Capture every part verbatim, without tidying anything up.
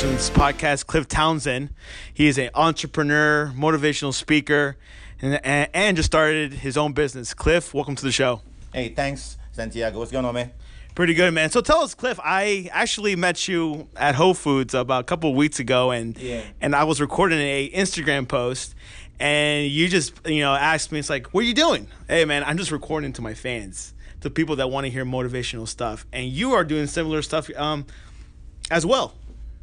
Motivations podcast, Cliff Townsend. He is an entrepreneur, motivational speaker, and, and, and just started his own business. Cliff, welcome to the show. Hey, thanks, Santiago. What's going on, man? Pretty good, man. So tell us, Cliff, I actually met you at Whole Foods about a couple of weeks ago, and Yeah. and I was recording a Instagram post, and you just, you know, asked me, it's like, what are you doing? Hey, man, I'm just recording to my fans, to people that want to hear motivational stuff. And you are doing similar stuff um, as well.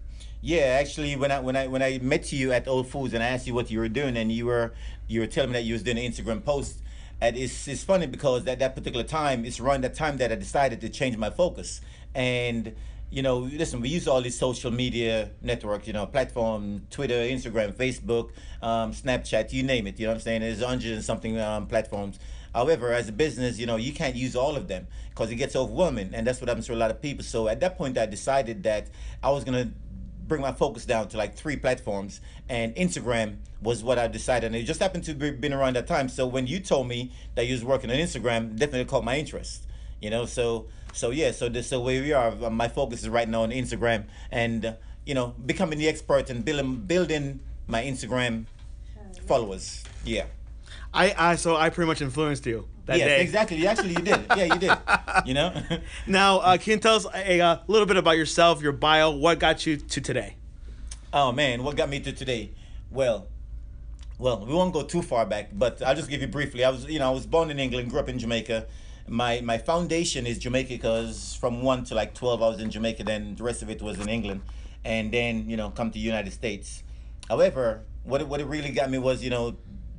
Yeah, actually, when I when I when I met you at Whole Foods and I asked you what you were doing, and you were you were telling me that you was doing an Instagram post, and it's it's funny because at that particular time, it's around that time that I decided to change my focus. And you know, listen, we use all these social media networks, you know, platform, Twitter, Instagram, Facebook, um, Snapchat, you name it. You know what I'm saying? There's a hundred and something um, platforms. However, as a business, you know, you can't use all of them because it gets overwhelming, and that's what happens to a lot of people. So at that point, I decided that I was gonna bring my focus down to like three platforms, and Instagram was what I decided, and it just happened to be been around that time. So when you told me that you was working on Instagram, definitely caught my interest, you know. So so yeah, so this so where we are. My focus is right now on Instagram, and uh, you know, becoming the expert and building building my Instagram followers. Yeah. I, I so I pretty much influenced you that yes, day. exactly. Actually, you did. Yeah, you did. You know. Now, uh, can you tell us a, a little bit about yourself, your bio, what got you to today? Oh man, what got me to today? Well, well, we won't go too far back, but I'll just give you briefly. I was, you know, I was born in England, grew up in Jamaica. My my foundation is Jamaica because from one to like twelve, I was in Jamaica. Then the rest of it was in England, and then you know, come to the United States. However, what it, what it really got me was, you know,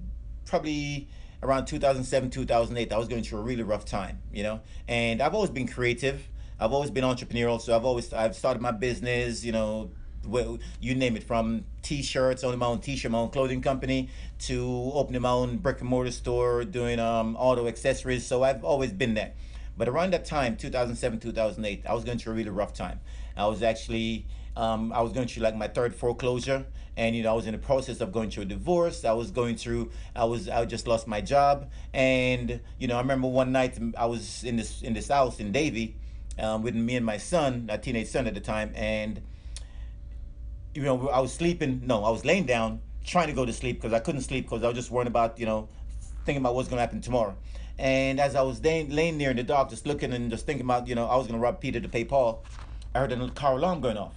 probably around two thousand seven, two thousand eight, I was going through a really rough time, you know, and I've always been creative. I've always been entrepreneurial. So I've always, I've started my business, you know, well, you name it, from t-shirts, owning my own t-shirt, my own clothing company, to opening my own brick and mortar store, doing um, auto accessories. So I've always been there. But around that time, two thousand seven, two thousand eight, I was going through a really rough time. I was actually, um, I was going through like my third foreclosure. And you know, I was in the process of going through a divorce. I was going through, I was, I just lost my job. And you know, I remember one night I was in this in this house in Davie, um, with me and my son, a teenage son at the time. And you know, I was sleeping. No, I was laying down trying to go to sleep because I couldn't sleep because I was just worrying about, you know, thinking about what's going to happen tomorrow. And as I was laying, laying there in the dark, just looking and just thinking about, you know, I was going to rob Peter to pay Paul, I heard a car alarm going off.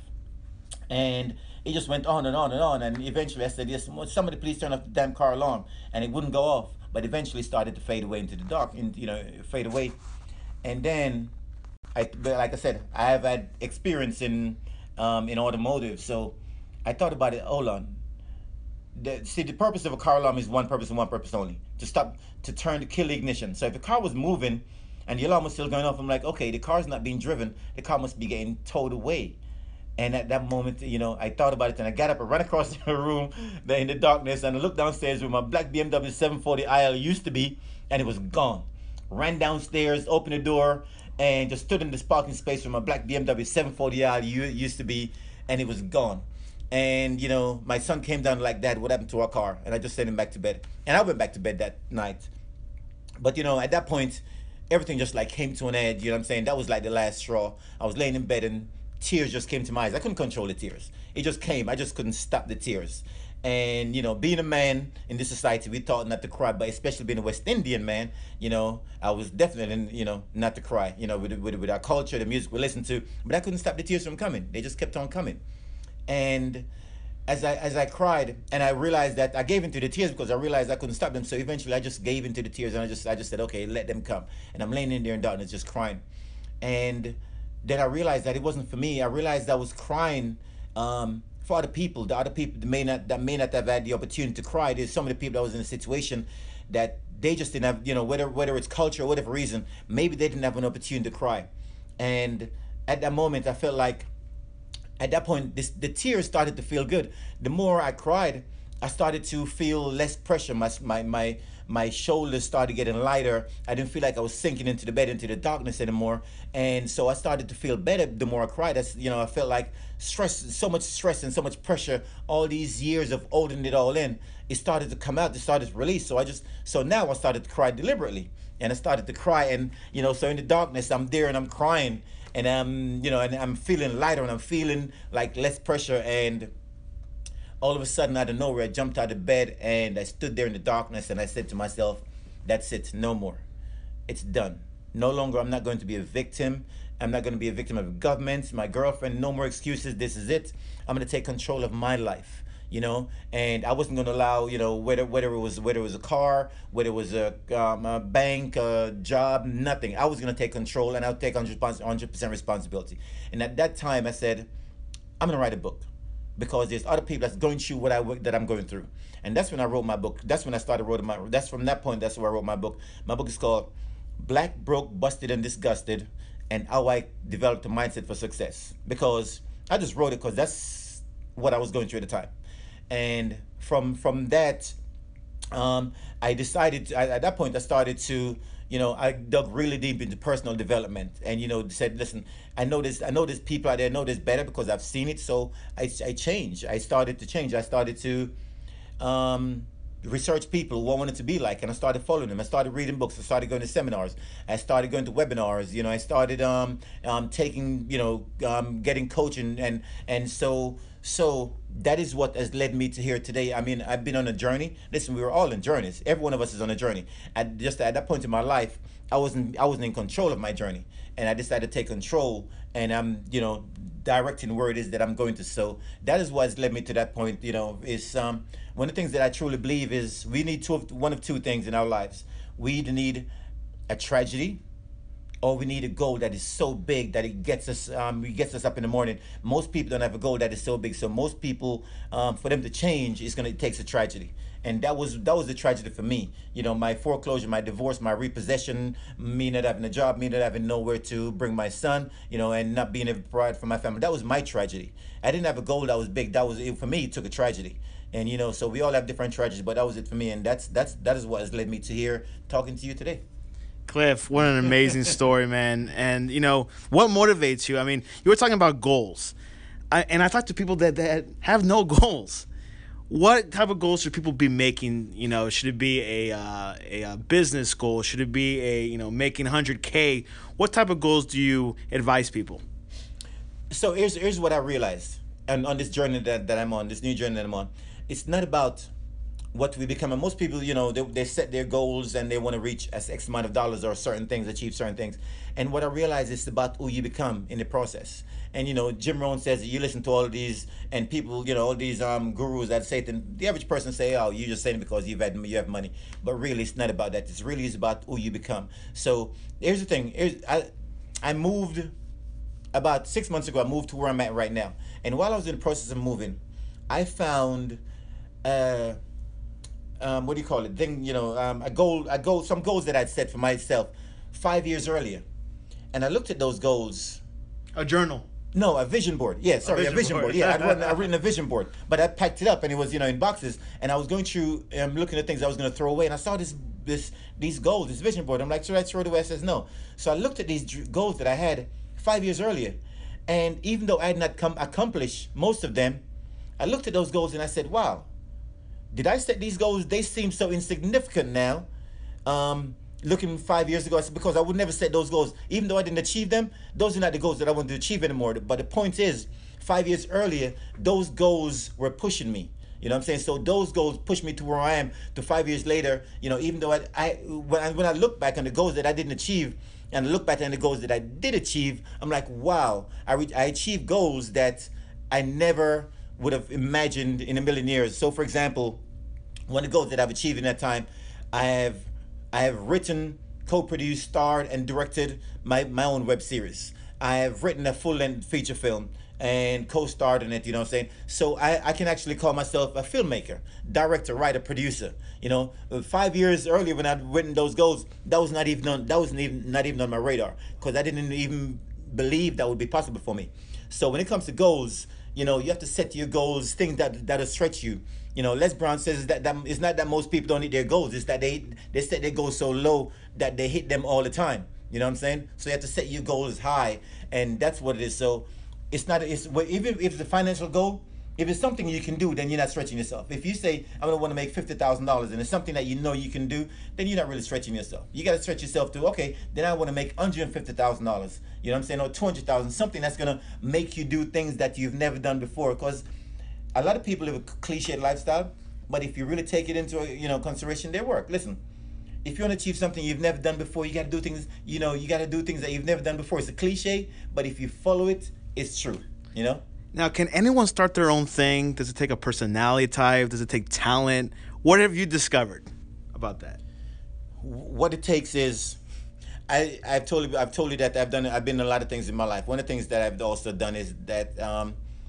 And it just went on and on and on, and eventually I said, yes, somebody please turn off the damn car alarm, and it wouldn't go off, but eventually started to fade away into the dark, and you know, fade away. And then, I, but like I said, I have had experience in um, in automotive, so I thought about it. Hold on, the, see, the purpose of a car alarm is one purpose and one purpose only: to stop, to turn, to kill the ignition. So if the car was moving and the alarm was still going off, I'm like, okay, the car's not being driven, the car must be getting towed away. And at that moment, you know, I thought about it, and I got up and ran across the room there in the darkness, and I looked downstairs where my black B M W seven forty I L used to be, and it was gone. Ran downstairs, opened the door, and just stood in this parking space where my black B M W seven forty I L used to be, and it was gone. And, you know, my son came down like, Dad, what happened to our car? And I just sent him back to bed. And I went back to bed that night. But, you know, at that point, everything just like came to an edge, you know what I'm saying? That was like the last straw. I was laying in bed and tears just came to my eyes. I couldn't control the tears. It just came. I just couldn't stop the tears. And, you know, being a man in this society, we taught not to cry, but especially being a West Indian man, you know, I was definitely, you know, not to cry, you know, with, with, with our culture, the music we listened to, but I couldn't stop the tears from coming. They just kept on coming. And as I as I cried, and I realized that I gave into the tears because I realized I couldn't stop them. So eventually I just gave into the tears, and I just I just said, okay, let them come. And I'm laying in there in darkness just crying. And then I realized that it wasn't for me. I realized I was crying um, for other people, the other people that may not that may not have had the opportunity to cry. There's some of the people that was in a situation that they just didn't have, you know, whether whether it's culture or whatever reason, maybe they didn't have an opportunity to cry. And at that moment, I felt like, at that point, this, the tears started to feel good. The more I cried, I started to feel less pressure. My my my my shoulders started getting lighter. I didn't feel like I was sinking into the bed, into the darkness anymore. And so I started to feel better the more I cried. That's, you know, I felt like stress, so much stress and so much pressure, all these years of holding it all in, it started to come out, it started to release. So I just, so now I started to cry deliberately. And I started to cry, and, you know, so in the darkness, I'm there and I'm crying. and I'm, you know, and I'm feeling lighter, and I'm feeling like less pressure. And all of a sudden, out of nowhere, I jumped out of bed and I stood there in the darkness, and I said to myself, "That's it, no more. It's done. No longer, I'm not going to be a victim. I'm not going to be a victim of government, my girlfriend. No more excuses. This is it. I'm going to take control of my life." You know, and I wasn't going to allow, you know, whether whether it was whether it was a car, whether it was a, um, a bank, a job, nothing. I was going to take control, and I'll take one hundred percent responsibility. And at that time, I said, I'm going to write a book, because there's other people that's going through what I that I'm going through. And that's when I wrote my book. That's when I started writing my. That's from that point. That's where I wrote my book. My book is called Black, Broke, Busted, and Disgusted, and How I Developed a Mindset for Success. Because I just wrote it because that's what I was going through at the time. And from from that, um, I decided to, I, at that point I started to, you know, I dug really deep into personal development, and, you know, said, listen, I know this, I know there's people out there, I know this better because I've seen it. So I, I changed. I started to change. I started to um, research people who I wanted to be like, and I started following them. I started reading books. I started going to seminars. I started going to webinars. You know, I started um, um, taking, you know, um, getting coaching, and and so so that is what has led me to here today. I mean, I've been on a journey. Listen, we were all in journeys. Every one of us is on a journey. At just at that point in my life, I wasn't I wasn't in control of my journey, and I decided to take control, and I'm, you know, directing where it is that I'm going to. So that is what has led me to that point. You know, is um, one of the things that I truly believe is we need two of, one of two things in our lives. We either need a tragedy, or we need a goal that is so big that it gets us um, it gets us up in the morning. Most people don't have a goal that is so big. So most people, um, for them to change, it's gonna it takes a tragedy. And that was that was the tragedy for me. You know, my foreclosure, my divorce, my repossession, me not having a job, me not having nowhere to bring my son, you know, and not being able to provide for my family. That was my tragedy. I didn't have a goal that was big. That was it for me. It took a tragedy. And, you know, so we all have different tragedies, but that was it for me. And that's that's that is what has led me to here talking to you today. Cliff, what an amazing story, man. And, you know, what motivates you? I mean, you were talking about goals. I, and I talk to people that, that have no goals. What type of goals should people be making? You know, should it be a, uh, a, a business goal? Should it be a, you know, making one hundred K? What type of goals do you advise people? So here's, here's what I realized. And on this journey that, that I'm on, this new journey that I'm on, it's not about what we become. And most people, you know, they, they set their goals and they want to reach as X amount of dollars or certain things, achieve certain things. And what I realize is about who you become in the process. And, you know, Jim Rohn says that you listen to all of these and people, you know, all these um, gurus that say, the average person say, oh, you're just saying it because you've had, you have money. But really, it's not about that. It's really is about who you become. So here's the thing. Here's, I, I moved about six months ago. I moved to where I'm at right now. And while I was in the process of moving, I found uh, Um, what do you call it? Thing, you know, um, a goal, a goal, some goals that I'd set for myself five years earlier, and I looked at those goals. A journal. No, a vision board. Yeah, sorry, a vision, a vision board. board. Yeah, I'd written, I'd written a vision board, but I packed it up, and it was, you know, in boxes. And I was going through, um, looking at things I was going to throw away, and I saw this, this, these goals, this vision board. I'm like, should I throw it away? I says no. So I looked at these goals that I had five years earlier, and even though I had not come accomplished most of them, I looked at those goals and I said, wow. Did I set these goals? They seem so insignificant now. Um, looking five years ago, I said, because I would never set those goals. Even though I didn't achieve them, those are not the goals that I wanted to achieve anymore. But the point is, five years earlier, those goals were pushing me. You know what I'm saying? So those goals pushed me to where I am to five years later. You know, even though I, I when I, when I look back on the goals that I didn't achieve, and I look back on the goals that I did achieve, I'm like, wow, I, re- I achieved goals that I never would have imagined in a million years. So for example, one of the goals that I've achieved in that time, I have I have written, co-produced, starred, and directed my, my own web series. I have written a full-length feature film and co-starred in it, you know what I'm saying? So I, I can actually call myself a filmmaker, director, writer, producer. You know, five years earlier when I'd written those goals, that was not even on, that wasn't even not even on my radar, because I didn't even believe that would be possible for me. So when it comes to goals, you know, you have to set your goals, things that that'll stretch you. You know, Les Brown says that, that it's not that most people don't hit their goals. It's that they they set their goals so low that they hit them all the time. You know what I'm saying? So you have to set your goals high, and that's what it is. So it's not. It's even if it's a financial goal, If it's something you can do, then you're not stretching yourself. If you say, I'm gonna want to make fifty thousand dollars and it's something that you know you can do, then you're not really stretching yourself. You gotta stretch yourself to, okay, then I want to make one hundred fifty thousand dollars. You know what I'm saying? Or two hundred thousand dollars, something that's gonna make you do things that you've never done before. Because a lot of people live a cliched lifestyle, but if you really take it into, you know, consideration, they work. Listen, if you want to achieve something you've never done before, you gotta do things, you know, you gotta do things that you've never done before. It's a cliche, but if you follow it, it's true, you know? Now, can anyone start their own thing? Does it take a personality type? Does it take talent? What have you discovered about that? What it takes is, I, I've told you, I've told you that I've done, I've been in a lot of things in my life. One of the things that I've also done is that um,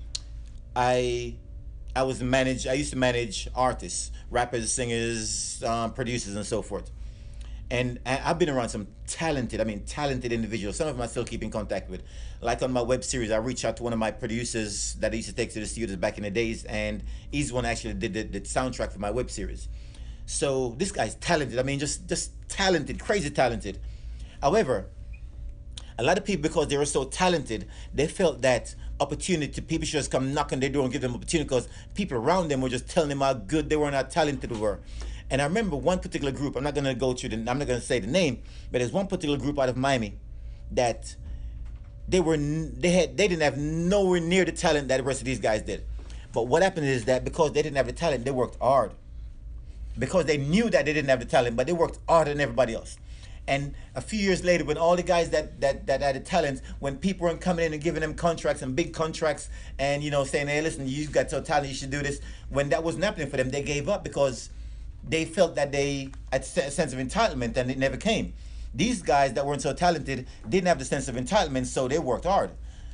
I, I was managed. I used to manage artists, rappers, singers, um, producers, and so forth. And I- I've been around some talented, I mean, talented individuals. Some of them I still keep in contact with. Like on my web series, I reached out to one of my producers that I used to take to the studios back in the days, and he's the one that actually did the, the soundtrack for my web series. So this guy's talented. I mean, just just talented, crazy talented. However, a lot of people, because they were so talented, they felt that opportunity, people should just come knock on their door and give them opportunity because people around them were just telling them how good they were and how talented they were. And I remember one particular group, I'm not going to go through the, I'm not going to say the name, but there's one particular group out of Miami that they were, they had, they didn't have nowhere near the talent that the rest of these guys did. But what happened is that because they didn't have the talent, they worked hard. Because they knew that they didn't have the talent, but they worked harder than everybody else. And a few years later, when all the guys that, that, that had the talent, when people weren't coming in and giving them contracts and big contracts and, you know, saying, hey, listen, you got so talent, you should do this. When that wasn't happening for them, they gave up because they felt that they had a sense of entitlement and it never came. These guys that weren't so talented didn't have the sense of entitlement, so they worked hard.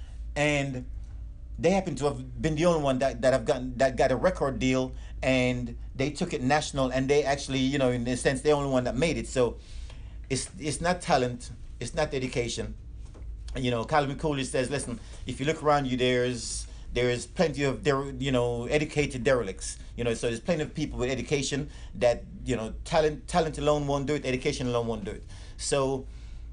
And they happen to have been the only one that, that have gotten that got a record deal, and they took it national, and they actually, you know, in a sense, they're the only one that made it. So it's it's not talent, it's not dedication. You know, Calvin Coolidge says, listen, if you look around you, there's there's plenty of there, you know, educated derelicts. You know, so there's plenty of people with education that, you know, talent talent alone won't do it, education alone won't do it. So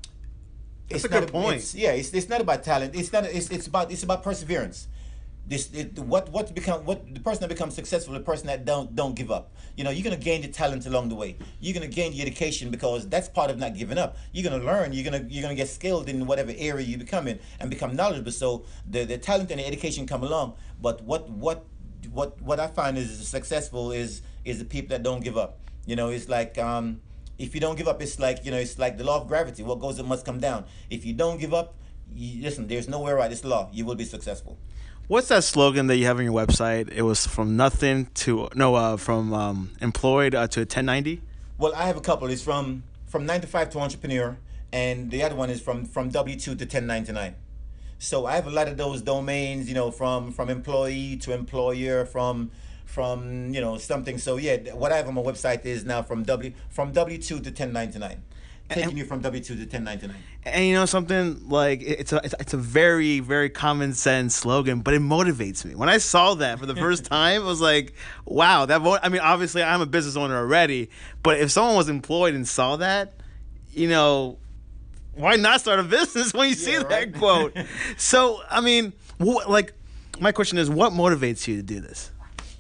That's it's a not good point. It's, yeah, it's, it's not about talent. It's not. It's, it's about it's about perseverance. This it, what what become what the person that becomes successful, the person that don't don't give up. You know, you're gonna gain the talent along the way. You're gonna gain the education because that's part of not giving up. You're gonna learn. You're gonna you're gonna get skilled in whatever area you become in and become knowledgeable. So the the talent and the education come along. But what what what what I find is successful is is the people that don't give up. You know, it's like um, if you don't give up, it's like, you know, it's like the law of gravity. What goes up must come down. If you don't give up, you, listen, there's nowhere right. It's law. You will be successful. What's that slogan that you have on your website? It was from nothing to no, uh, from um, employed uh, to ten ninety. Well, I have a couple. It's from from nine to five to entrepreneur, and the other one is from from W two to ten ninety-nine. So I have a lot of those domains, you know, from from employee to employer, from from you know something. So yeah, what I have on my website is now from W from W two to ten ninety-nine. Taking you from W two to ten ninety-nine. And you know something, like it's a it's, it's a very very common sense slogan, but it motivates me. When I saw that for the first time, it was like, wow, that. Mo- I mean, obviously I'm a business owner already, but if someone was employed and saw that, you know, why not start a business when you see Yeah, that right? quote? So I mean, what, like, my question is, what motivates you to do this?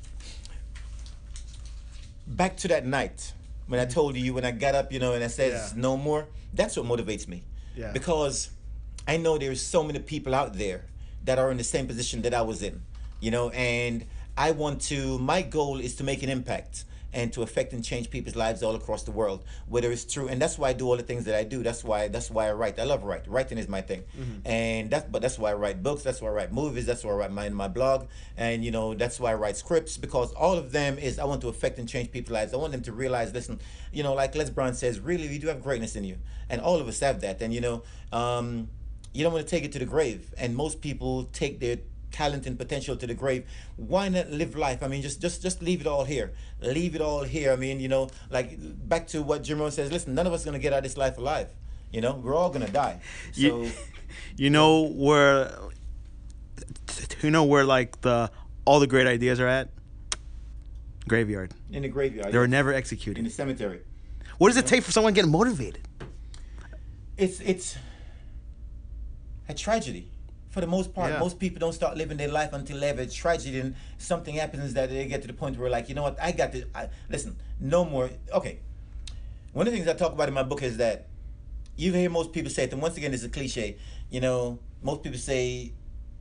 Back to that night when I told you, when I got up, you know, and I said, Yeah. no more, that's what motivates me. Yeah. Because I know there's so many people out there that are in the same position that I was in, you know, and I want to, my goal is to make an impact and to affect and change people's lives all across the world, whether it's true. And that's why I do all the things that I do. That's why, that's why I write. I love writing. Writing is my thing. Mm-hmm. And that's, but that's why I write books. That's why I write movies. That's why I write my, my blog. And, you know, that's why I write scripts, because all of them is, I want to affect and change people's lives. I want them to realize, listen, you know, like Les Brown says, really, you do have greatness in you. And all of us have that. And, you know, um, you don't want to take it to the grave. And most people take their talent and potential to the grave. Why not live life? I mean, just just just leave it all here. Leave it all here. I mean, you know, like back to what Jim Rohn says, listen, none of us are going to get out of this life alive. You know, we're all going to die. So You, you know where, you know where like the all the great ideas are at? Graveyard. in the graveyard. They were never in executed. the cemetery. What does it take for someone getting motivated? It's it's a tragedy. For the most part, Yeah. most people don't start living their life until they have a tragedy and something happens that they get to the point where, like, you know what, I got to, I, listen, no more. Okay. One of the things I talk about in my book is that you hear most people say it, and once again, it's a cliche. You know, most people say,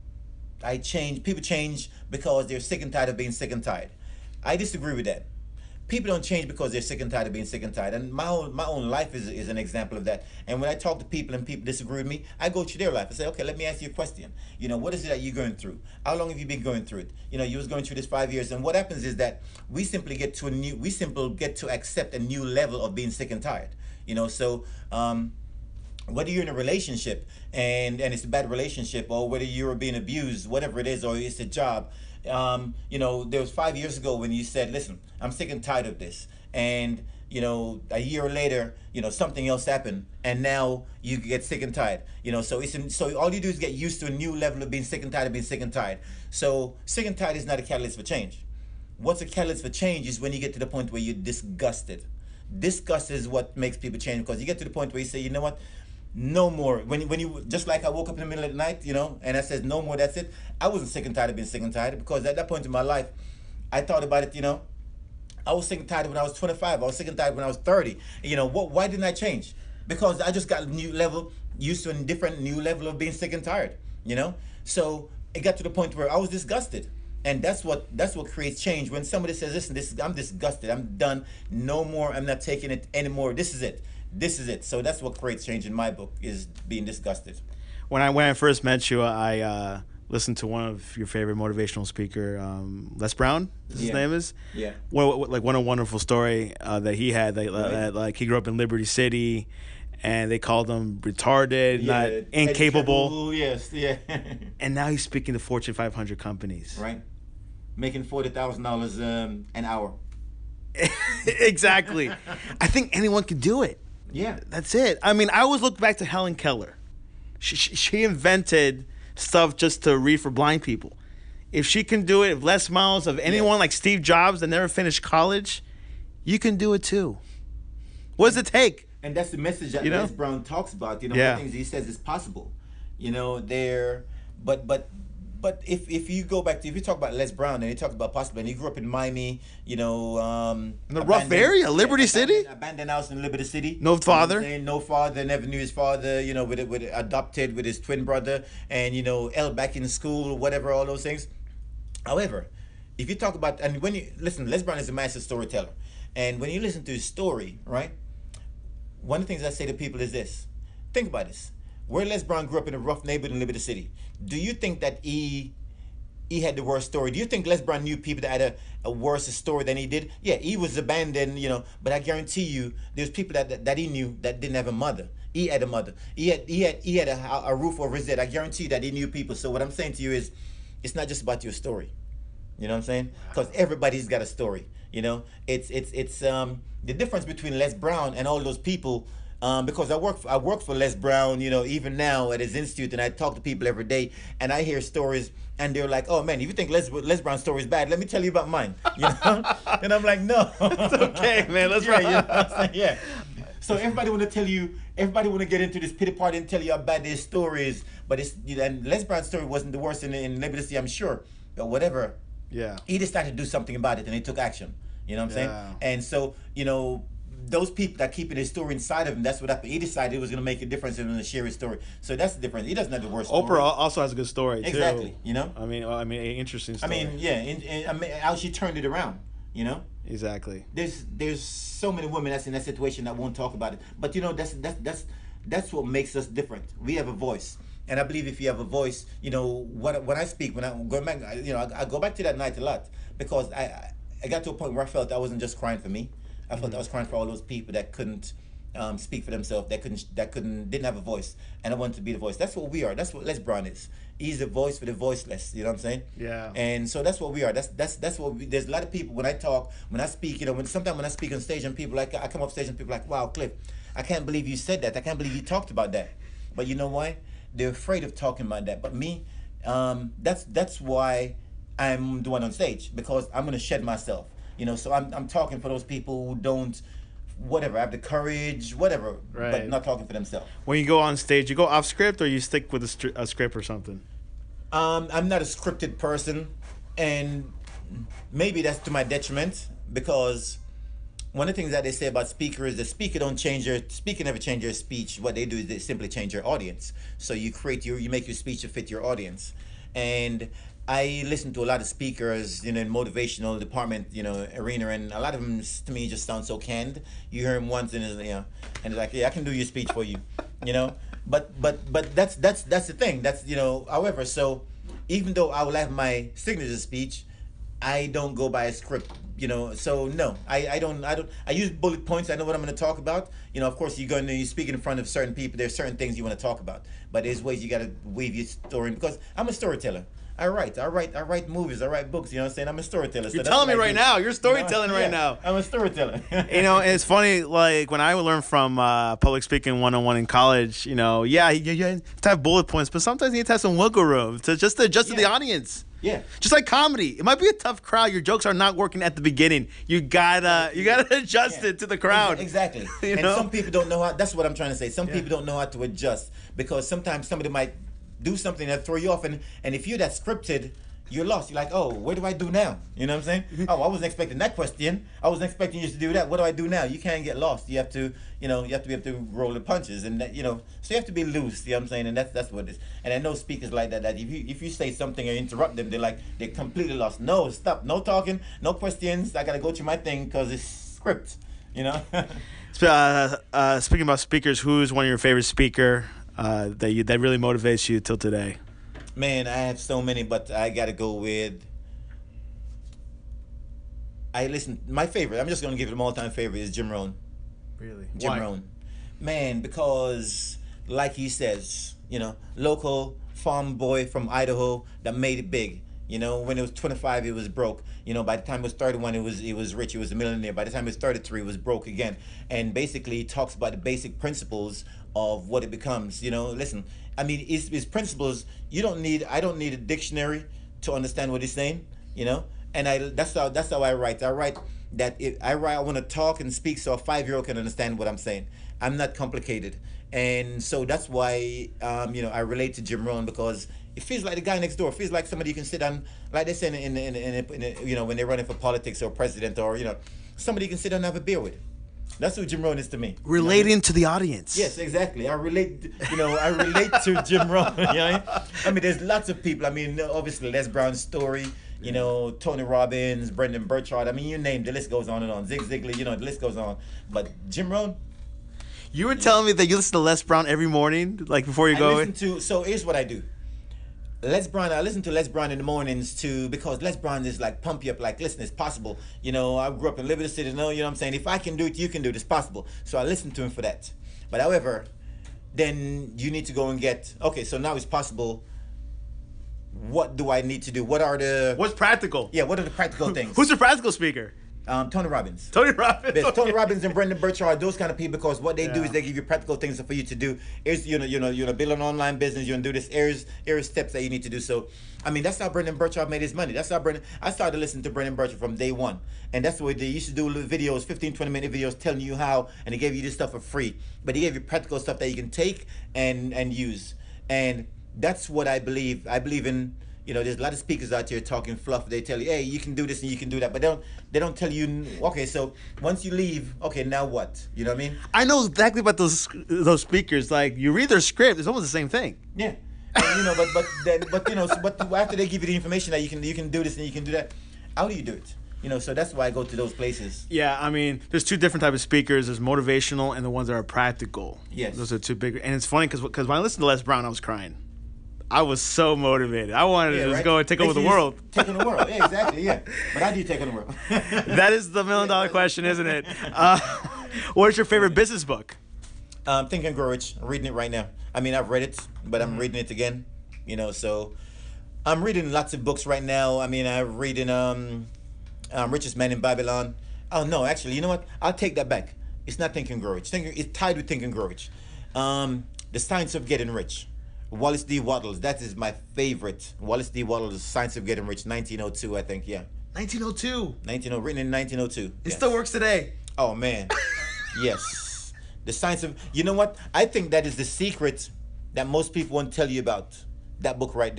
I change, people change because they're sick and tired of being sick and tired. I disagree with that. People don't change because they're sick and tired of being sick and tired. And my own my own life is, is an example of that. And when I talk to people and people disagree with me, I go through their life. I say, okay, let me ask you a question. You know, what is it that you're going through? How long have you been going through it? You know, you was going through this five years. And what happens is that we simply get to a new, we simply get to accept a new level of being sick and tired. You know, so um, whether you're in a relationship and, and it's a bad relationship, or whether you're being abused, whatever it is, or it's a job, um, you know, there was five years ago when you said, listen, I'm sick and tired of this. And, you know, a year later, you know, something else happened, and now you get sick and tired. You know, so it's in, so all you do is get used to a new level of being sick and tired of being sick and tired. So sick and tired is not a catalyst for change. What's a catalyst for change is when you get to the point where you're disgusted. Disgust is what makes people change, because you get to the point where you say, you know what, no more. When when you just like I woke up in the middle of the night, you know, and I said no more. That's it. I wasn't sick and tired of being sick and tired, because at that point in my life, I thought about it. You know, I was sick and tired when I was twenty-five. I was sick and tired when I was thirty. You know, what? Why didn't I change? Because I just got a new level, used to a different new level of being sick and tired. You know, so it got to the point where I was disgusted. And that's what that's what creates change. When somebody says, listen, this is, I'm disgusted, I'm done, no more, I'm not taking it anymore, this is it. This is it. So that's what creates change in my book, is being disgusted. When I when I first met you, I uh, listened to one of your favorite motivational speaker, um, Les Brown. His Yeah. name is. Yeah. What, what like what a wonderful story uh, that he had. That, Right. that, like he grew up in Liberty City, and they called him retarded, Yeah, not incapable, incapable, yes, yeah. and now he's speaking to Fortune five hundred companies. Right. Making forty thousand dollars um, an hour. Exactly. I think anyone could do it. Yeah. That's it. I mean, I always look back to Helen Keller. She, she, she invented stuff just to read for blind people. If she can do it, if Les Miles, of anyone Yeah. like Steve Jobs that never finished college, you can do it too. What does it take? And that's the message that You know? Les Brown talks about. You know, Yeah. one of the things he says is possible. You know, there, but but but if if you go back to, if you talk about Les Brown and he talks about possible, and he grew up in Miami, you know, um, In the rough area, Liberty City? abandoned, abandoned house in Liberty City. No You know what father? I'm saying? No father, never knew his father. You know, with with adopted with his twin brother, and you know, L back in school, whatever, all those things. However, if you talk about, and when you listen, Les Brown is a master storyteller, and when you listen to his story, right? One of the things I say to people is this: think about this. Where Les Brown grew up in a rough neighborhood in Liberty City, do you think that he he had the worst story? Do you think Les Brown knew people that had a, a worse story than he did? Yeah, he was abandoned, you know, but I guarantee you there's people that, that, that he knew that didn't have a mother. He had a mother. He had he had he had a, a roof over his head. I guarantee you that he knew people. So what I'm saying to you is, it's not just about your story. You know what I'm saying? Because everybody's got a story. You know, it's it's it's um the difference between Les Brown and all those people. Um, because I work for, I work for Les Brown, you know, even now at his institute, and I talk to people every day, and I hear stories, and they're like, "Oh man, if you think Les Les Brown's story is bad, let me tell you about mine." You know, and I'm like, "No, It's okay, man. Let's yeah, run. you know what I'm saying? Yeah. So everybody want to tell you, everybody want to get into this pity party and tell you how bad their story is, but it's, you know, and Les Brown's story wasn't the worst in in Liberty City, I'm sure, but whatever. Yeah. He decided to do something about it, and he took action. You know what I'm Yeah. saying? And so, you know, those people that keeping his story inside of him, that's what happened. He decided it was going to make a difference and going to share his story. So that's the difference. He doesn't have the worst story. Oprah al- also has a good story too. Exactly, you know? I mean, I mean, an interesting I story. mean, yeah, and, and, I mean, how she turned it around, you know? exactly. There's there's so many women that's in that situation that won't talk about it. But you know, that's that's that's that's what makes us different. We have a voice. And I believe if you have a voice, you know, what when I speak, when I go back, I- you know, I, I go back to that night a lot, because I, I I got to a point where I felt I wasn't just crying for me. I felt I was crying for all those people that couldn't um, speak for themselves, that couldn't that couldn't didn't have a voice, and I wanted to be the voice. That's what we are. That's what Les Brown is. He's the voice for the voiceless. You know what I'm saying? Yeah. And so that's what we are. That's that's that's what we, there's a lot of people when I talk, when I speak, you know, when sometimes when I speak on stage and people like I come off stage and people like, wow, Cliff, I can't believe you said that. I can't believe you talked about that. But you know why? They're afraid of talking about that. But me, um, that's that's why I'm the one on stage, because I'm gonna shed myself. You know, so I'm I'm talking for those people who don't, whatever, have the courage, whatever, Right. but not talking for themselves. When you go on stage, you go off script, or you stick with a, stri- a script or something. Um, I'm not a scripted person, and maybe that's to my detriment because one of the things that they say about speaker is the speaker don't change your speaker never change your speech. What they do is they simply change your audience. So you create your you make your speech to fit your audience, and I listen to a lot of speakers, you know, in motivational department, you know, arena, and a lot of them to me just sound so canned. You hear them once, and it's, you know, and it's like, yeah, I can do your speech for you, you know. But but but that's that's that's the thing. That's you know. However, so even though I will have my signature speech, I don't go by a script, you know. So no, I, I don't I don't I use bullet points. I know what I'm going to talk about. You know, of course, you're going to you speak in front of certain people. There's certain things you want to talk about, but there's ways you got to weave your story because I'm a storyteller. I write, I write, I write movies, I write books. You know what I'm saying? I'm a storyteller. You're so telling me right do. now. You're storytelling you know? right yeah, now. I'm a storyteller. You know, and it's funny. Like when I learned from uh, public speaking one on one in college. You know, yeah, you, you have to have bullet points, but sometimes you need to have some wiggle room to just to adjust yeah. to the audience. Yeah. Just like comedy, it might be a tough crowd. Your jokes are not working at the beginning. You gotta, you gotta adjust yeah. it to the crowd. Exactly. you and know? some people don't know how. That's what I'm trying to say. Some Yeah. people don't know how to adjust because sometimes somebody might do something that throw you off, and and if you're that scripted, you're lost. You're like, oh, what do I do now? You know what I'm saying? Oh, I wasn't expecting that question. I wasn't expecting you to do that. What do I do now? You can't get lost. You have to, you know, you have to be able to roll the punches, and that, you know, so you have to be loose. You know what I'm saying? And that's that's what it is. And I know speakers like that. That if you if you say something or interrupt them, they're like they're completely lost. No, stop. No talking. No questions. I gotta go through my thing because it's script. You know. uh, uh, speaking about speakers, who's one of your favorite speaker uh, that you that really motivates you till today? Man, I have so many, but I gotta go with. I listen. My favorite. I'm just gonna give it an all-time favorite is Jim Rohn. Really, Jim Why? Rohn, man, because like he says, you know, local farm boy from Idaho that made it big. You know, when it was twenty-five, it was broke. You know, by the time it was thirty-one, it was it was rich. It was a millionaire. By the time it was thirty-three, it was broke again. And basically, he talks about the basic principles of what it becomes. You know, listen. I mean, his, his principles. You don't need. I don't need a dictionary to understand what he's saying. You know, and I. That's how. That's how I write. I write that. If I write, I want to talk and speak so a five-year-old can understand what I'm saying. I'm not complicated, and so that's why um, you know I relate to Jim Rohn because it feels like the guy next door. It feels like somebody you can sit on, like they say in in in, in, in, in you know when they're running for politics or president or you know somebody you can sit down and have a beer with. That's who Jim Rohn is to me. Relating you know? to the audience. Yes, exactly. I relate. You know, I relate to Jim Rohn. You know? I mean, there's lots of people. I mean, obviously Les Brown's story. You know, Tony Robbins, Brendan Burchard. I mean, you name the list goes on and on. Zig Ziglar. You know, the list goes on. But Jim Rohn. You were telling me that you listen to Les Brown every morning, like before you I go. listen to. So here's what I do. Les Brown, I listen to Les Brown in the mornings too because Les Brown is like pump you up, like listen, it's possible. You know, I grew up in Liberty City, you know, you know what I'm saying? If I can do it, you can do it, it's possible. So I listen to him for that. But however, then you need to go and get, okay, so now it's possible. What do I need to do? What are the... What's practical? Yeah, what are the practical things? Who's the practical speaker? Um, Tony Robbins. Tony Robbins. Yes, okay. Tony Robbins and Brendan Burchard, those kind of people, because what they do Yeah. is they give you practical things for you to do. Here's you know you know you know build an online business. You want to do this. Here's here's steps that you need to do. So, I mean that's how Brendan Burchard made his money. That's how Brendan. I started listening to Brendan Burchard from day one, and that's the way they used to do little videos, fifteen, twenty minute videos, telling you how, and they gave you this stuff for free. But he gave you practical stuff that you can take and and use, and that's what I believe. I believe in. You know, there's a lot of speakers out here talking fluff. They tell you, hey, you can do this and you can do that. But they don't, they don't tell you, okay, so once you leave, okay, now what? You know what I mean? I know exactly about those those speakers. Like, you read their script, it's almost the same thing. Yeah. And, you know, but but then, but you know, so, but after they give you the information that you can you can do this and you can do that, how do you do it? You know, so that's why I go to those places. Yeah, I mean, there's two different types of speakers. There's motivational and the ones that are practical. Yes. Those are two big. And it's funny because because when I listened to Les Brown, I was crying. I was so motivated. I wanted Yeah, to just right? go and take over the Basically, world. Take on the world. Yeah, exactly. Yeah. But how do you take on the world? That is the million dollar question, isn't it? Uh, what is your favorite business book? Um, Think and Grow Rich. I'm reading it right now. I mean, I've read it, but I'm reading it again. You know, so I'm reading lots of books right now. I mean, I'm reading um, um, Richest Man in Babylon. Oh no, actually, you know what? I'll take that back. It's not Think and Grow Rich. Think, it's tied with Think and Grow Rich. Um, The Science of Getting Rich. Wallace D. Wattles. That is my favorite. Wallace D. Wattles, Science of Getting Rich, nineteen oh two, I think. Yeah, nineteen oh two. nineteen oh, written in nineteen oh two. It Yes. still works today. Oh man, yes. The science of, you know what? I think that is the secret that most people won't tell you about. That book right there.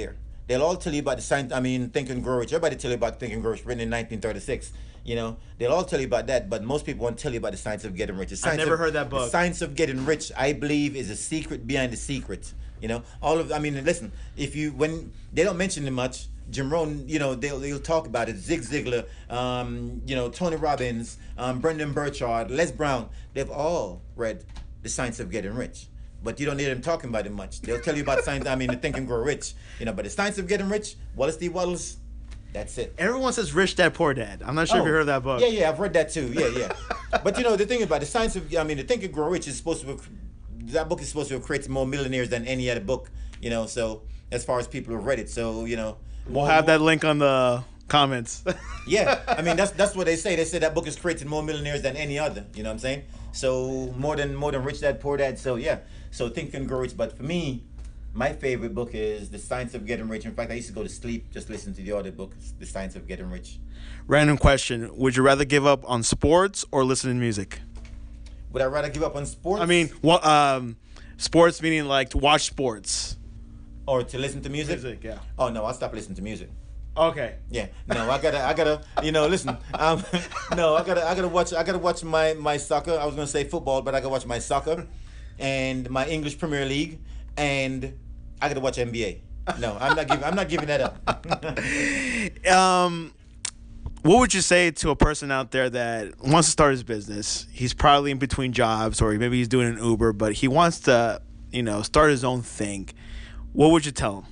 they'll all tell you about the science. I mean, Think and Grow Rich. Everybody tell you about Think and Grow Rich, written in nineteen thirty-six. You know, they'll all tell you about that, but most people won't tell you about the science of getting rich. The I've science never of, heard that book. The science of getting rich, I believe, is a secret behind the secret. You know, all of. I mean, listen. If you when they don't mention it much. Jim Rohn, you know, they'll, they'll talk about it. Zig Ziglar, um, you know, Tony Robbins, um, Brendan Burchard, Les Brown. They've all read The Science of Getting Rich. But you don't hear them talking about it much. They'll tell you about science, I mean, the Think and Grow Rich. You know, but The Science of Getting Rich, Wallace D. Waddles, that's it. Everyone says Rich Dad Poor Dad. I'm not sure oh, if you heard that book. Yeah, yeah, I've read that too. Yeah, yeah. But you know, the thing about The Science of, I mean, the Think and Grow Rich is supposed to, that book is supposed to have created more millionaires than any other book, you know, so as far as people who've read it. So, you know, We'll have that link on the comments. Yeah, I mean that's that's what they say. They say that book has created more millionaires than any other. You know what I'm saying? So more than more than Rich Dad Poor Dad. So yeah, so Think and Grow Rich. But for me, my favorite book is The Science of Getting Rich. In fact, I used to go to sleep just listen to the audio book, The Science of Getting Rich. Random question: would you rather give up on sports or listen to music? Would I rather give up on sports? I mean, what um, sports meaning like to watch sports. Or to listen to music? Music, yeah. Oh no, I'll stop listening to music. Okay. Yeah. No, I gotta, I gotta, you know, listen. Um, no, I gotta, I gotta watch, I gotta watch my my soccer. I was gonna say football, but I gotta watch my soccer, and my English Premier League, and I gotta watch N B A. No, I'm not giving, I'm not giving that up. um, what would you say to a person out there that wants to start his business? He's probably in between jobs, or maybe he's doing an Uber, but he wants to, you know, start his own thing. What would you tell him?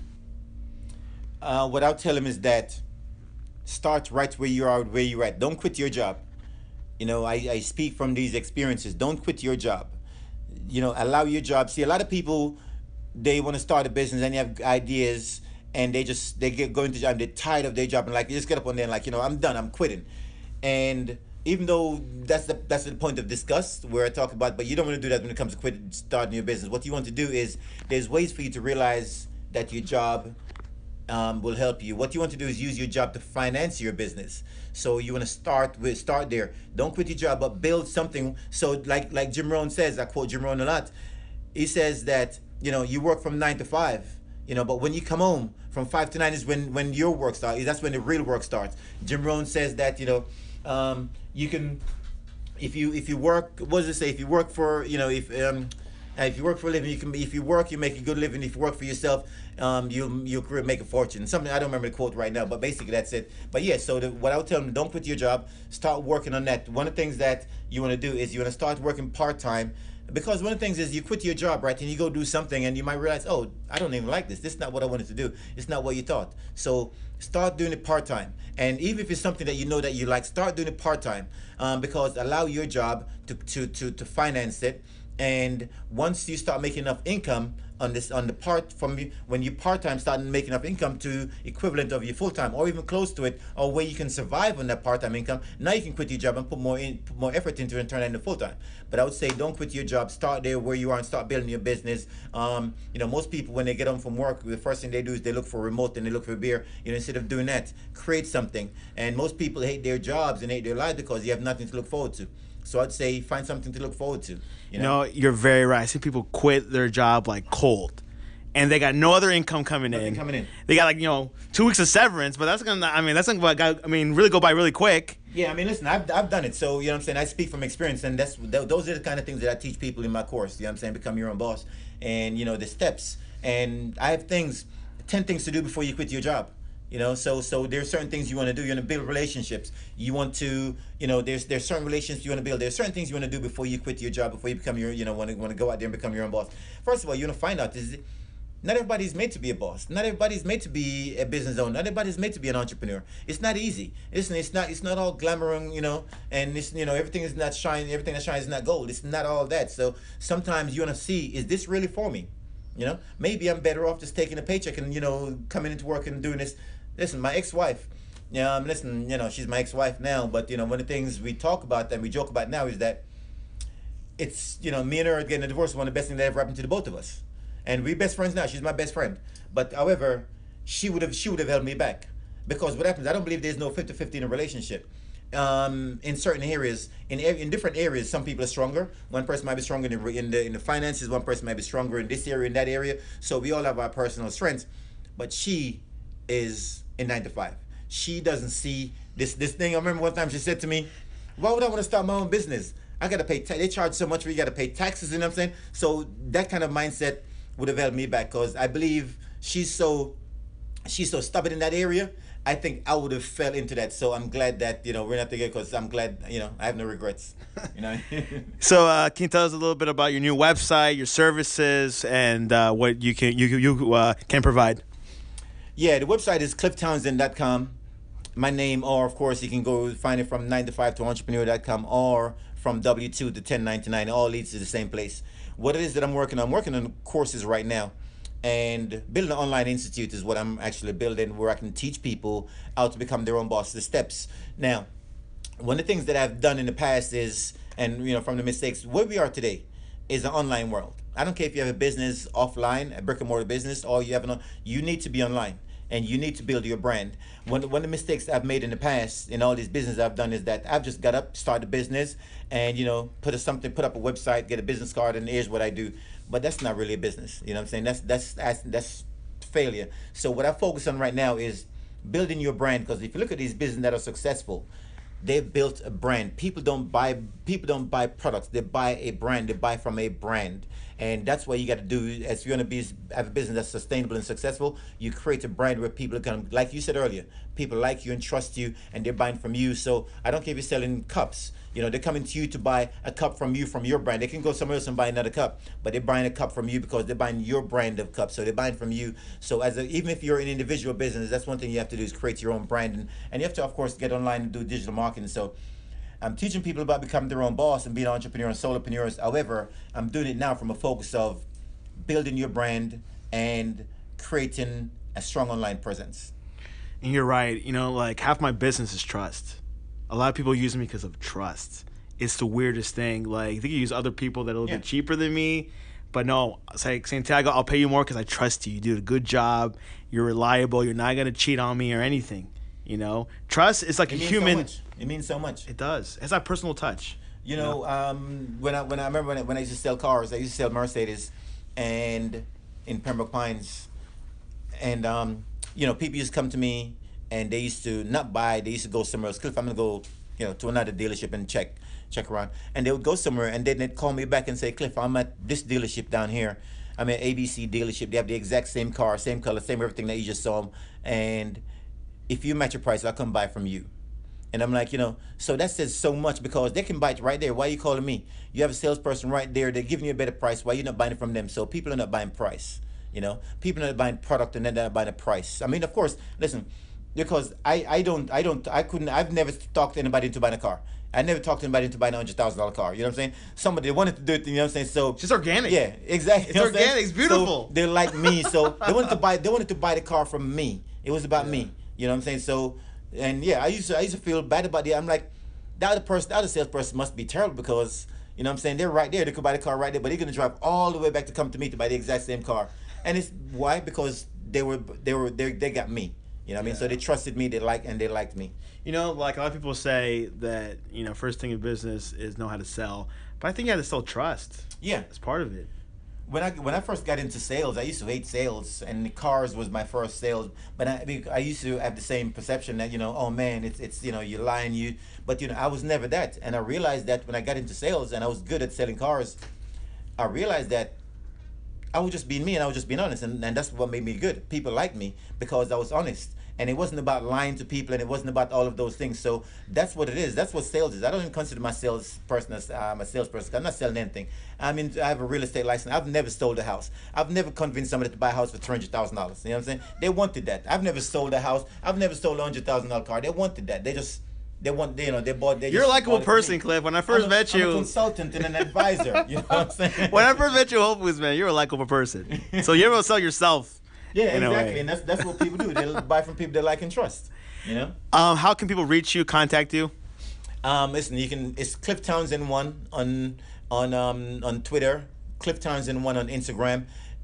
Uh, what I'll tell him is that start right where you are, where you're at. Don't quit your job. You know, I, I speak from these experiences. Don't quit your job. You know, allow your job. See, a lot of people, they want to start a business and they have ideas and they just, they get going to job, they're tired of their job and like, they just get up on there and like, you know, I'm done, I'm quitting. And even though that's the that's the point of disgust where I talk about, but you don't want to do that when it comes to quit starting your business. What you want to do is there's ways for you to realize that your job um, will help you. What you want to do is use your job to finance your business. So you want to start with start there. Don't quit your job, but build something. So like like Jim Rohn says, I quote Jim Rohn a lot. He says that you know you work from nine to five. You know, but when you come home from five to nine is when when your work starts. That's when the real work starts. Jim Rohn says that you know. Um, you can, if you if you work, what does it say? If you work for, you know, if um, if you work for a living, you can. If you work, you make a good living. If you work for yourself, um, you'll you'll make a fortune. Something I don't remember the quote right now, but basically that's it. But yeah, so the, what I would tell them: don't quit your job. Start working on that. One of the things that you want to do is you want to start working part time. Because one of the things is you quit your job, right, and you go do something, and you might realize, oh, I don't even like this. This is not what I wanted to do. It's not what you thought. So start doing it part-time. And even if it's something that you know that you like, start doing it part-time um, because allow your job to, to, to, to finance it. And once you start making enough income on this on the part from you, when you part-time start making enough income to equivalent of your full-time or even close to it, or where you can survive on that part-time income, now you can quit your job and put more in put more effort into it and turn it into full-time. But I would say don't quit your job. Start there where you are and start building your business. Um, you know, most people when they get home from work, the first thing they do is they look for a remote and they look for a beer. You know, instead of doing that, create something. And most people hate their jobs and hate their lives because you have nothing to look forward to. So I'd say find something to look forward to. You know, no, you're very right. I see people quit their job like cold, and they got no other income coming Nothing in. coming in. They got like you know two weeks of severance, but that's gonna. I mean, that's gonna. I mean, really go by really quick. Yeah, I mean, listen, I've, I've done it. So, you know what I'm saying? I speak from experience, and that's th- those are the kind of things that I teach people in my course. You know what I'm saying? Become your own boss. And, you know, the steps. And I have things, ten things to do before you quit your job. You know, so so there's certain things you want to do. You want to build relationships. You want to, you know, there's there's certain relationships you want to build. There's certain things you want to do before you quit your job, before you become your, you know, want to want to go out there and become your own boss. First of all, you want to find out is it, not everybody's made to be a boss. Not everybody's made to be a business owner. Not everybody's made to be an entrepreneur. It's not easy. Listen, it's not it's not all glamour, you know, and it's, you know, everything is not shine. Everything that shines is not gold. It's not all that. So sometimes you want to see, is this really for me? You know, maybe I'm better off just taking a paycheck and, you know, coming into work and doing this. Listen, my ex-wife, you know, um, listen, you know, she's my ex-wife now, but, you know, one of the things we talk about and we joke about now is that it's, you know, me and her getting a divorce is one of the best things that ever happened to the both of us. And we're best friends now. She's my best friend. But, however, she would have she would have held me back. Because what happens, I don't believe there's no fifty-fifty in a relationship. Um, in certain areas, in in different areas, some people are stronger. One person might be stronger in the, in the, in the finances. One person might be stronger in this area, in that area. So we all have our personal strengths. But she is in nine to five. She doesn't see this this thing. I remember one time she said to me, "Why would I want to start my own business? I gotta pay. Ta- they charge so much for you. Gotta pay taxes." You know what I'm saying? So that kind of mindset would have held me back because I believe she's so she's so stubborn in that area. I think I would have fell into that. So I'm glad that, you know, we're not together because I'm glad, you know, I have no regrets. You know. So uh, can you tell us a little bit about your new website, your services, and uh, what you can you you uh, can provide? Yeah, the website is cliff townsend dot com. My name, or of course, you can go find it from nine to five to entrepreneur dot com or from W two to ten ninety-nine. It all leads to the same place. What it is that I'm working on, I'm working on courses right now. And building an online institute is what I'm actually building, where I can teach people how to become their own boss, the steps. Now, one of the things that I've done in the past is, and you know, from the mistakes, where we are today is an online world. I don't care if you have a business offline, a brick and mortar business, or you have an, you need to be online and you need to build your brand. One, one of the mistakes I've made in the past in all these business I've done is that I've just got up, started a business, and you know, put a something, put up a website, get a business card, and here's what I do. But that's not really a business. You know what I'm saying? That's that's that's, that's failure. So what I focus on right now is building your brand, because if you look at these businesses that are successful, they've built a brand. People don't buy people don't buy products. They buy a brand. They buy from a brand. And that's what you got to do. As you're going to be have a business that's sustainable and successful, you create a brand where people are going to, like you said earlier, people like you and trust you, and they're buying from you. So I don't care if you're selling cups. You know, they're coming to you to buy a cup from you, from your brand. They can go somewhere else and buy another cup, but they're buying a cup from you because they're buying your brand of cup. So they're buying from you. So as a, even if you're an individual business, that's one thing you have to do is create your own brand. And, and you have to, of course, get online and do digital marketing. So I'm teaching people about becoming their own boss and being an entrepreneur and solopreneurs. However, I'm doing it now from a focus of building your brand and creating a strong online presence. And you're right. You know, like half my business is trust. A lot of people use me because of trust. It's the weirdest thing. Like, they can use other people that are a little Yeah. bit cheaper than me. But no, it's like, Santiago, I'll pay you more because I trust you. You do a good job. You're reliable. You're not going to cheat on me or anything. You know? Trust is like It a means human. so much. It means so much. It does. It's that personal touch. You know, um, when I when I remember when I, when I used to sell cars, I used to sell Mercedes, and in Pembroke Pines, and um, you know, people used to come to me, and they used to not buy. They used to go somewhere else. Cliff, I'm gonna go, you know, to another dealership and check check around, and they would go somewhere, and then they'd call me back and say, Cliff, I'm at this dealership down here. I'm at A B C dealership. They have the exact same car, same color, same everything that you just saw them, and if you match your price, I'll come buy from you. And I'm like, you know, so that says so much because they can buy it right there. Why are you calling me? You have a salesperson right there. They're giving you a better price. Why are you not buying it from them? So people are not buying price. You know, people are not buying product and then they're not buying a price. I mean, of course, listen, because I, I don't, I don't, I couldn't, I've never talked to anybody into buying a car. I never talked to anybody into buying a hundred thousand dollar car. You know what I'm saying? Somebody wanted to do it. You know what I'm saying? So It's just organic. yeah, exactly. It's You know what I'm saying? organic. It's beautiful. So they're like me. So they wanted to buy. They wanted to buy the car from me. It was about me. You know what I'm saying? So, and yeah, I used to I used to feel bad about it. I'm like, the other person, the other salesperson must be terrible because you know what I'm saying, they're right there. They could buy the car right there, but they're gonna drive all the way back to come to me to buy the exact same car. And it's why? Because they were they were they they got me. You know what I mean? So they trusted me. They like and they liked me. You know, like a lot of people say that, you know, first thing in business is know how to sell. But I think you have to sell trust. Yeah. That's part of it. When I when I first got into sales, I used to hate sales, and the cars was my first sales. But I I used to have the same perception that, you know, oh man, it's it's you know, you're lying, you. But you know, I was never that, and I realized that when I got into sales and I was good at selling cars, I realized that I was just being me and I was just being honest, and, and that's what made me good. People liked me because I was honest. And it wasn't about lying to people, and it wasn't about all of those things. So that's what it is. That's what sales is. I don't even consider myself salesperson as um, a salesperson. I'm not selling anything. I mean, I have a real estate license. I've never sold a house. I've never convinced somebody to buy a house for two hundred thousand dollars. You know what I'm saying? They wanted that. I've never sold a house. I've never sold a one hundred thousand dollar car. They wanted that. They just, they want, they, you know, they bought. They You're a just likable bought it for person, me. Cliff. When I first I'm a, met I'm you, a consultant and an advisor. You know what I'm saying? when I first met you, at Whole Foods, man, you're a likable person. So you're able to sell yourself. Yeah, in a exactly. way. And that's that's what people do. They buy from people they like and trust. You know. Um, how can people reach you, contact you? Um, listen, you can. It's Cliff Townsend one on on um on Twitter, Cliff Townsend one on Instagram,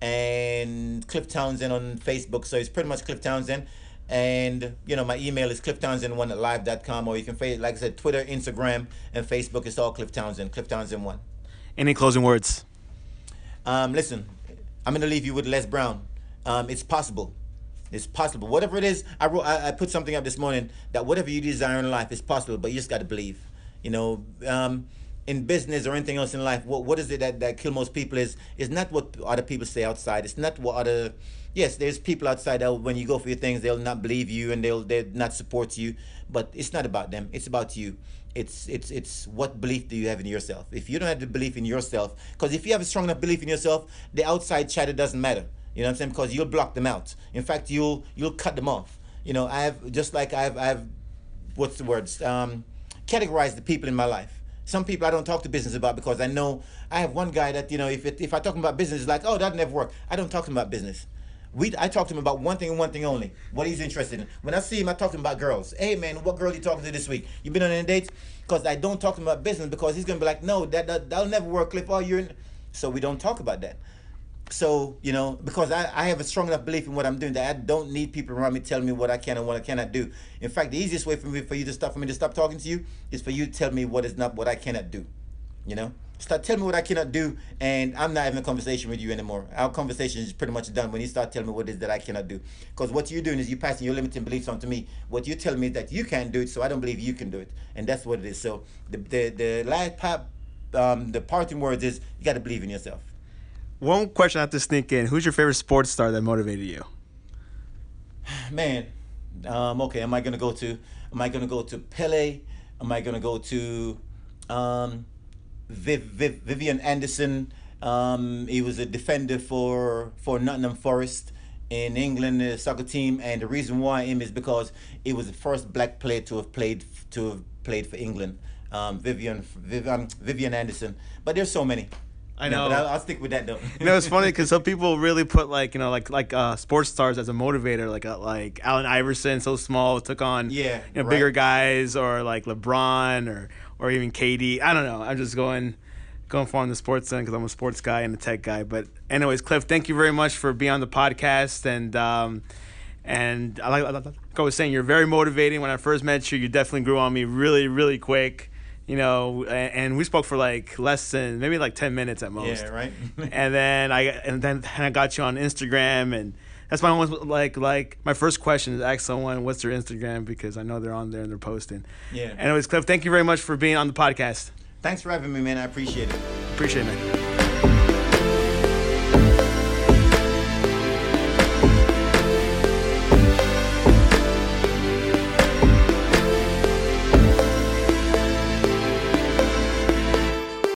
and Cliff Townsend on Facebook. So it's pretty much Cliff Townsend. And you know, my email is cliff townsend one at live dot com, or you can face, like I said, Twitter, Instagram, and Facebook. It's all Cliff Townsend, Cliff Townsend one. Any closing words? Um, listen, I'm gonna leave you with Les Brown. Um, it's possible. It's possible. Whatever it is, I wrote, I, I put something up this morning that whatever you desire in life is possible, but you just got to believe. You know, um, in business or anything else in life, what what is it that, that kill most people is is not what other people say outside. It's not what other. Yes, there's people outside that when you go for your things, they'll not believe you and they'll they'll not support you. But it's not about them. It's about you. It's it's it's what belief do you have in yourself? If you don't have the belief in yourself, because if you have a strong enough belief in yourself, the outside chatter doesn't matter. You know what I'm saying? Because you'll block them out. In fact, you'll you'll cut them off. You know, I have just like I've I've what's the words? Um, categorized the people in my life. Some people I don't talk to business about because I know I have one guy that, you know, if it, if I talk about business, it's like, oh, that never work. I don't talk to him about business. We I talk to him about one thing and one thing only, what he's interested in. When I see him, I talk to him about girls. Hey man, what girl you talking to this week? You been on any dates? Because I don't talk to him about business because he's gonna be like, no, that, that that'll never work, Cliff. Oh, you're in. So we don't talk about that. So, you know, because I, I have a strong enough belief in what I'm doing that I don't need people around me telling me what I can and what I cannot do. In fact, the easiest way for me for you to stop for me to stop talking to you is for you to tell me what is not what I cannot do. You know? Start telling me what I cannot do, and I'm not having a conversation with you anymore. Our conversation is pretty much done when you start telling me what it is that I cannot do. Because what you're doing is you're passing your limiting beliefs on to me. What you're telling me is that you can't do it, so I don't believe you can do it. And that's what it is. So the the, the last part, um, the parting words is you got to believe in yourself. One question I have to sneak in. Who's your favorite sports star that motivated you? Man, um, okay, am I going to go to, am I going to go to Pele? Am I going to go to um, Viv, Viv, Vivian Anderson? Um, he was a defender for, for Nottingham Forest in England, the soccer team. And the reason why him is because he was the first black player to have played, to have played for England. Um, Vivian, Viv, um, Vivian Anderson. But there's so many. I know. Yeah, but I'll, I'll stick with that though. You know, it's funny because some people really put like you know like like uh, sports stars as a motivator, like uh, like Allen Iverson, so small, took on yeah, you know right. bigger guys, or like LeBron, or or even K D. I don't know. I'm just going going for on the sports end because I'm a sports guy and a tech guy. But anyways, Cliff, thank you very much for being on the podcast, and um, and I like, like I was saying, you're very motivating. When I first met you, you definitely grew on me really really quick. You know, and, and we spoke for like less than maybe like ten minutes at most. Yeah, right. and then I and then I got you on Instagram, and that's my almost like like my first question is ask someone what's their Instagram because I know they're on there and they're posting. Yeah. Anyways, Cliff, thank you very much for being on the podcast. Thanks for having me, man. I appreciate it. Appreciate it, man.